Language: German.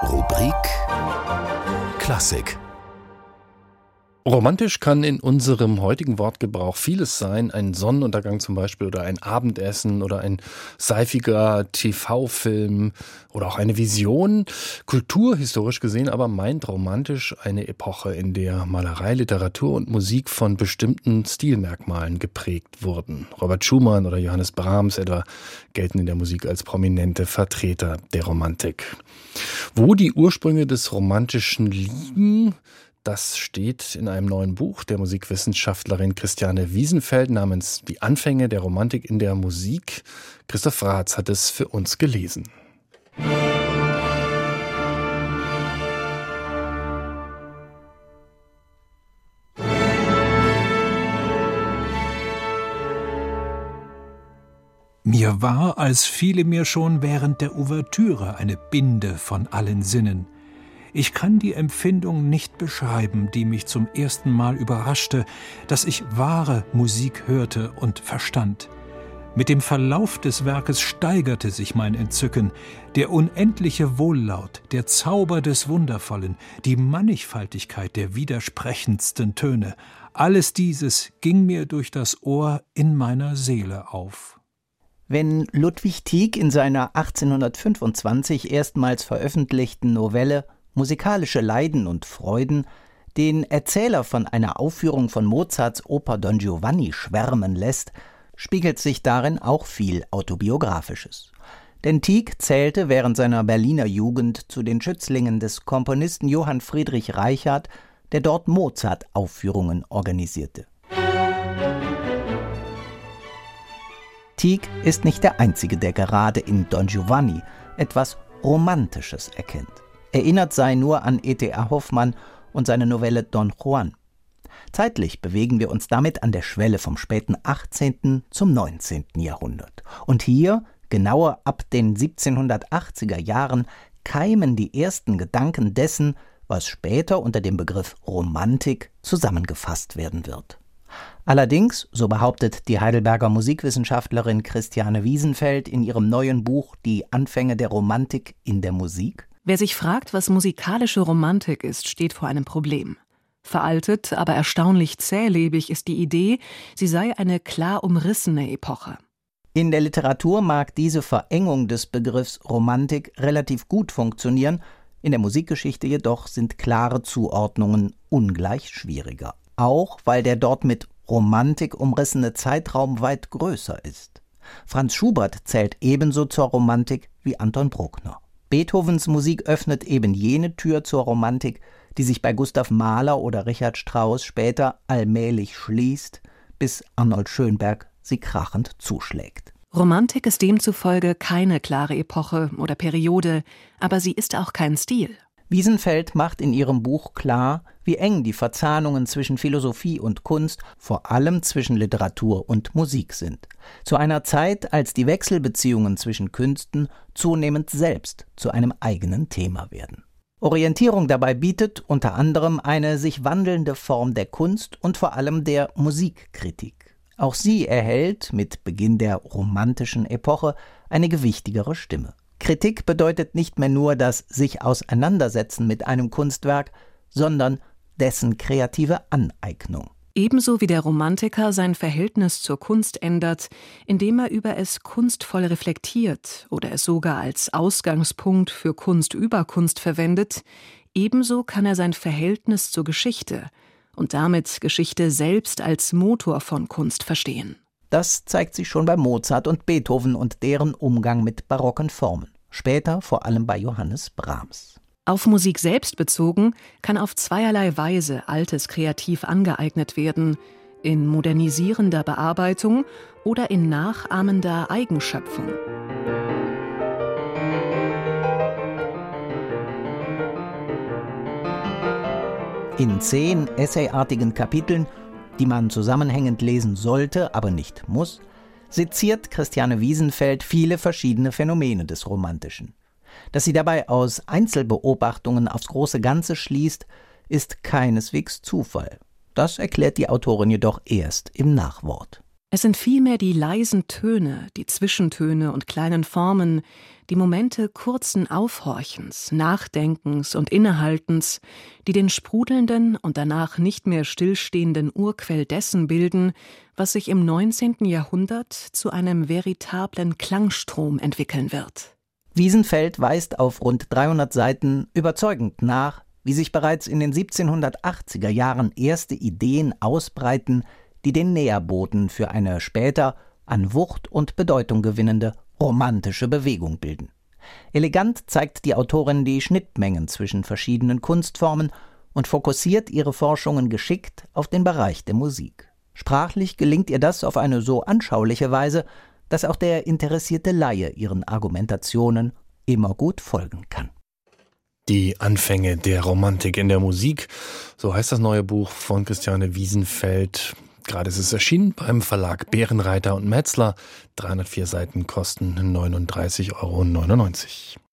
Rubrik Klassik. Romantisch kann in unserem heutigen Wortgebrauch vieles sein. Ein Sonnenuntergang zum Beispiel oder ein Abendessen oder ein seifiger TV-Film oder auch eine Vision. Kulturhistorisch gesehen aber meint romantisch eine Epoche, in der Malerei, Literatur und Musik von bestimmten Stilmerkmalen geprägt wurden. Robert Schumann oder Johannes Brahms etwa gelten in der Musik als prominente Vertreter der Romantik. Wo die Ursprünge des Romantischen liegen, das steht in einem neuen Buch der Musikwissenschaftlerin Christiane Wiesenfeld namens Die Anfänge der Romantik in der Musik. Christoph Raths hat es für uns gelesen. Mir war, als fiele mir schon während der Ouvertüre eine Binde von allen Sinnen. Ich kann die Empfindung nicht beschreiben, die mich zum ersten Mal überraschte, dass ich wahre Musik hörte und verstand. Mit dem Verlauf des Werkes steigerte sich mein Entzücken. Der unendliche Wohllaut, der Zauber des Wundervollen, die Mannigfaltigkeit der widersprechendsten Töne, alles dieses ging mir durch das Ohr in meiner Seele auf. Wenn Ludwig Tieck in seiner 1825 erstmals veröffentlichten Novelle Musikalische Leiden und Freuden den Erzähler von einer Aufführung von Mozarts Oper Don Giovanni schwärmen lässt, spiegelt sich darin auch viel Autobiografisches. Denn Tieck zählte während seiner Berliner Jugend zu den Schützlingen des Komponisten Johann Friedrich Reichard, der dort Mozart-Aufführungen organisierte. Tieck ist nicht der Einzige, der gerade in Don Giovanni etwas Romantisches erkennt. Erinnert sei nur an E.T.A. Hoffmann und seine Novelle Don Juan. Zeitlich bewegen wir uns damit an der Schwelle vom späten 18. zum 19. Jahrhundert. Und hier, genauer ab den 1780er Jahren, keimen die ersten Gedanken dessen, was später unter dem Begriff Romantik zusammengefasst werden wird. Allerdings, so behauptet die Heidelberger Musikwissenschaftlerin Christiane Wiesenfeld in ihrem neuen Buch Die Anfänge der Romantik in der Musik: Wer sich fragt, was musikalische Romantik ist, steht vor einem Problem. Veraltet, aber erstaunlich zählebig ist die Idee, sie sei eine klar umrissene Epoche. In der Literatur mag diese Verengung des Begriffs Romantik relativ gut funktionieren, in der Musikgeschichte jedoch sind klare Zuordnungen ungleich schwieriger. Auch weil der dort mit Romantik umrissene Zeitraum weit größer ist. Franz Schubert zählt ebenso zur Romantik wie Anton Bruckner. Beethovens Musik öffnet eben jene Tür zur Romantik, die sich bei Gustav Mahler oder Richard Strauss später allmählich schließt, bis Arnold Schönberg sie krachend zuschlägt. Romantik ist demzufolge keine klare Epoche oder Periode, aber sie ist auch kein Stil. Wiesenfeld macht in ihrem Buch klar, wie eng die Verzahnungen zwischen Philosophie und Kunst, vor allem zwischen Literatur und Musik sind. Zu einer Zeit, als die Wechselbeziehungen zwischen Künsten zunehmend selbst zu einem eigenen Thema werden. Orientierung dabei bietet unter anderem eine sich wandelnde Form der Kunst und vor allem der Musikkritik. Auch sie erhält mit Beginn der romantischen Epoche eine gewichtigere Stimme. Kritik bedeutet nicht mehr nur das sich auseinandersetzen mit einem Kunstwerk, sondern dessen kreative Aneignung. Ebenso wie der Romantiker sein Verhältnis zur Kunst ändert, indem er über es kunstvoll reflektiert oder es sogar als Ausgangspunkt für Kunst über Kunst verwendet, ebenso kann er sein Verhältnis zur Geschichte und damit Geschichte selbst als Motor von Kunst verstehen. Das zeigt sich schon bei Mozart und Beethoven und deren Umgang mit barocken Formen. Später vor allem bei Johannes Brahms. Auf Musik selbst bezogen kann auf zweierlei Weise Altes kreativ angeeignet werden, in modernisierender Bearbeitung oder in nachahmender Eigenschöpfung. In 10 essayartigen Kapiteln, die man zusammenhängend lesen sollte, aber nicht muss, seziert Christiane Wiesenfeld viele verschiedene Phänomene des Romantischen. Dass sie dabei aus Einzelbeobachtungen aufs große Ganze schließt, ist keineswegs Zufall. Das erklärt die Autorin jedoch erst im Nachwort. Es sind vielmehr die leisen Töne, die Zwischentöne und kleinen Formen, die Momente kurzen Aufhorchens, Nachdenkens und Innehaltens, die den sprudelnden und danach nicht mehr stillstehenden Urquell dessen bilden, was sich im 19. Jahrhundert zu einem veritablen Klangstrom entwickeln wird. Wiesenfeld weist auf rund 300 Seiten überzeugend nach, wie sich bereits in den 1780er Jahren erste Ideen ausbreiten, die den Nährboden für eine später an Wucht und Bedeutung gewinnende romantische Bewegung bilden. Elegant zeigt die Autorin die Schnittmengen zwischen verschiedenen Kunstformen und fokussiert ihre Forschungen geschickt auf den Bereich der Musik. Sprachlich gelingt ihr das auf eine so anschauliche Weise, dass auch der interessierte Laie ihren Argumentationen immer gut folgen kann. Die Anfänge der Romantik in der Musik, so heißt das neue Buch von Christiane Wiesenfeld. Gerade ist es erschienen beim Verlag Bärenreiter und Metzler. 304 Seiten kosten 39,99 €.